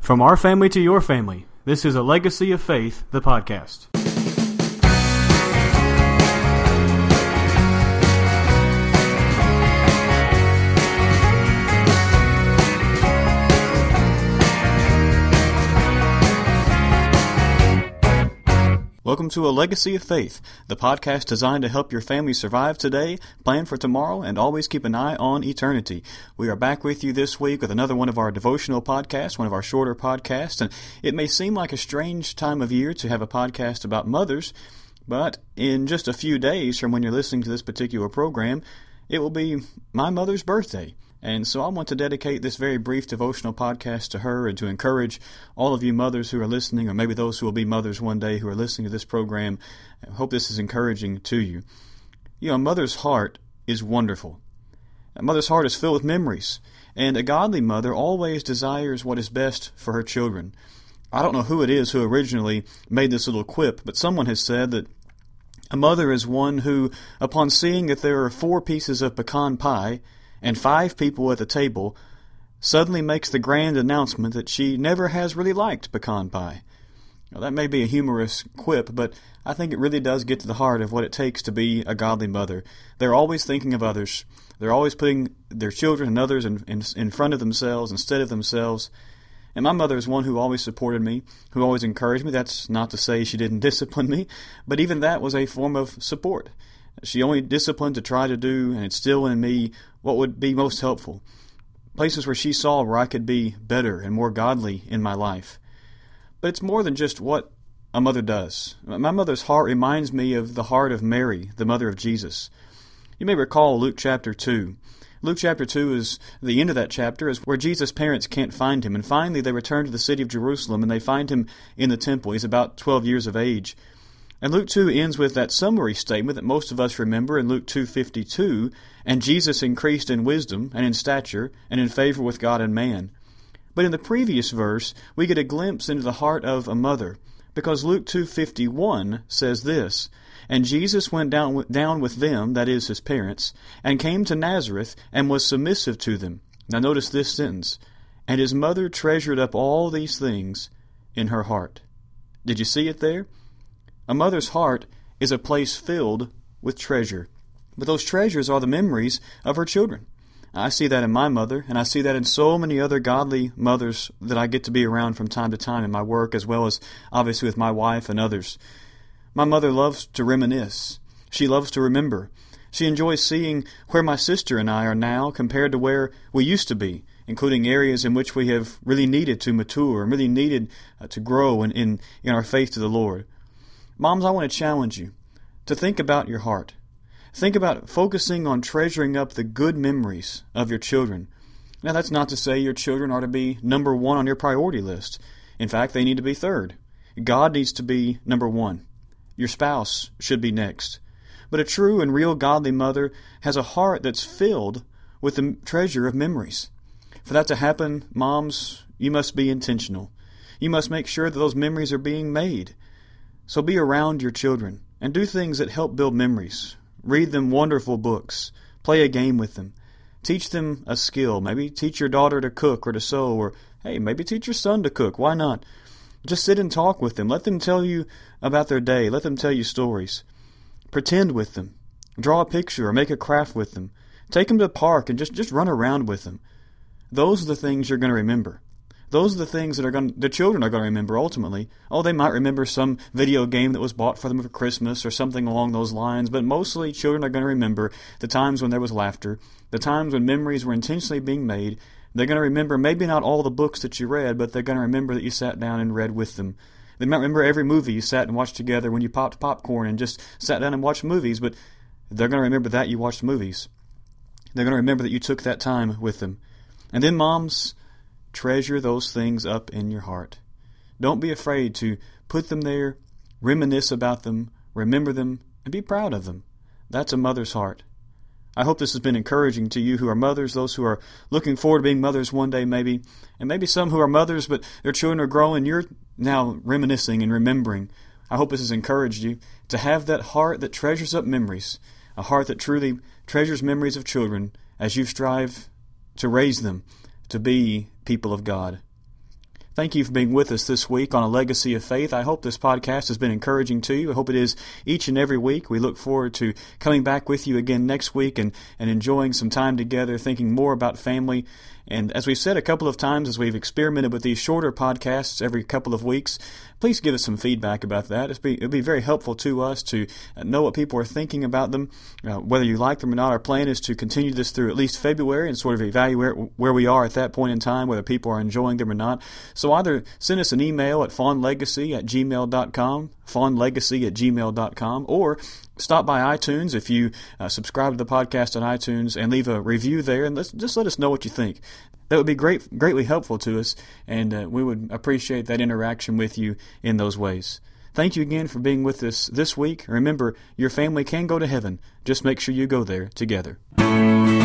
From our family to your family, this is A Legacy of Faith, the podcast. Welcome to A Legacy of Faith, the podcast designed to help your family survive today, plan for tomorrow, and always keep an eye on eternity. We are back with you this week with another one of our devotional podcasts, one of our shorter podcasts, and it may seem like a strange time of year to have a podcast about mothers, but in just a few days from when you're listening to this particular program, it will be my mother's birthday. And so I want to dedicate this very brief devotional podcast to her and to encourage all of you mothers who are listening, or maybe those who will be mothers one day who are listening to this program. I hope this is encouraging to you. You know, a mother's heart is wonderful. A mother's heart is filled with memories, and a godly mother always desires what is best for her children. I don't know who it is who originally made this little quip, but someone has said that a mother is one who, upon seeing that there are 4 pieces of pecan pie and 5 people at the table, suddenly makes the grand announcement that she never has really liked pecan pie. Now, that may be a humorous quip, but I think it really does get to the heart of what it takes to be a godly mother. They're always thinking of others. They're always putting their children and others in front of themselves instead of themselves. And my mother is one who always supported me, who always encouraged me. That's not to say she didn't discipline me, but even that was a form of support. She only disciplined to try to do and instill in me what would be most helpful. Places where she saw where I could be better and more godly in my life. But it's more than just what a mother does. My mother's heart reminds me of the heart of Mary, the mother of Jesus. You may recall Luke chapter 2. Luke chapter 2 is, the end of that chapter is where Jesus' parents can't find him. And finally they return to the city of Jerusalem and they find him in the temple. He's about 12 years of age. And Luke 2 ends with that summary statement that most of us remember in Luke 2:52, and Jesus increased in wisdom and in stature and in favor with God and man. But in the previous verse, we get a glimpse into the heart of a mother, because Luke 2:51 says this, "And Jesus went down with them," that is, his parents, "and came to Nazareth and was submissive to them." Now notice this sentence, "And his mother treasured up all these things in her heart." Did you see it there? A mother's heart is a place filled with treasure. But those treasures are the memories of her children. I see that in my mother, and I see that in so many other godly mothers that I get to be around from time to time in my work, as well as obviously with my wife and others. My mother loves to reminisce. She loves to remember. She enjoys seeing where my sister and I are now compared to where we used to be, including areas in which we have really needed to mature and really needed to grow in our faith to the Lord. Moms, I want to challenge you to think about your heart. Think about focusing on treasuring up the good memories of your children. Now, that's not to say your children are to be number 1 on your priority list. In fact, they need to be third. God needs to be number 1. Your spouse should be next. But a true and real godly mother has a heart that's filled with the treasure of memories. For that to happen, moms, you must be intentional. You must make sure that those memories are being made. So be around your children and do things that help build memories. Read them wonderful books. Play a game with them. Teach them a skill. Maybe teach your daughter to cook or to sew, or hey, maybe teach your son to cook. Why not? Just sit and talk with them. Let them tell you about their day. Let them tell you stories. Pretend with them. Draw a picture or make a craft with them. Take them to the park and just run around with them. Those are the things you're going to remember. Those are the things that the children are going to remember ultimately. Oh, they might remember some video game that was bought for them for Christmas or something along those lines, but mostly children are going to remember the times when there was laughter, the times when memories were intentionally being made. They're going to remember maybe not all the books that you read, but they're going to remember that you sat down and read with them. They might remember every movie you sat and watched together when you popped popcorn and just sat down and watched movies, but they're going to remember that you watched movies. They're going to remember that you took that time with them. And then moms, treasure those things up in your heart. Don't be afraid to put them there, reminisce about them, remember them, and be proud of them. That's a mother's heart. I hope this has been encouraging to you who are mothers, those who are looking forward to being mothers one day maybe, and maybe some who are mothers but their children are growing. You're now reminiscing and remembering. I hope this has encouraged you to have that heart that treasures up memories, a heart that truly treasures memories of children as you strive to raise them to be people of God. Thank you for being with us this week on A Legacy of Faith. I hope this podcast has been encouraging to you. I hope it is each and every week. We look forward to coming back with you again next week and enjoying some time together, thinking more about family. And as we've said a couple of times, as we've experimented with these shorter podcasts every couple of weeks, please give us some feedback about that. It'll be very helpful to us to know what people are thinking about them, whether you like them or not. Our plan is to continue this through at least February and sort of evaluate where we are at that point in time, whether people are enjoying them or not. So either send us an email at fawnlegacy@gmail.com, fawnlegacy@gmail.com, or stop by iTunes if you subscribe to the podcast on iTunes and leave a review there, and just let us know what you think. That would be greatly helpful to us, and we would appreciate that interaction with you in those ways. Thank you again for being with us this week. Remember, your family can go to heaven. Just make sure you go there together.